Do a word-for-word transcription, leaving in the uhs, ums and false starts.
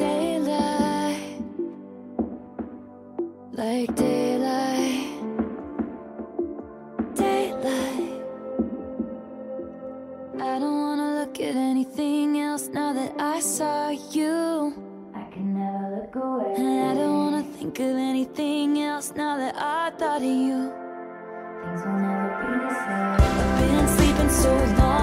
daylight, like daylight, daylight. I don't wanna look at anything else now that I saw you. I can never look away. And I don't wanna think of anything else now that I thought of you. Things will never be the same. I've been sleeping so long.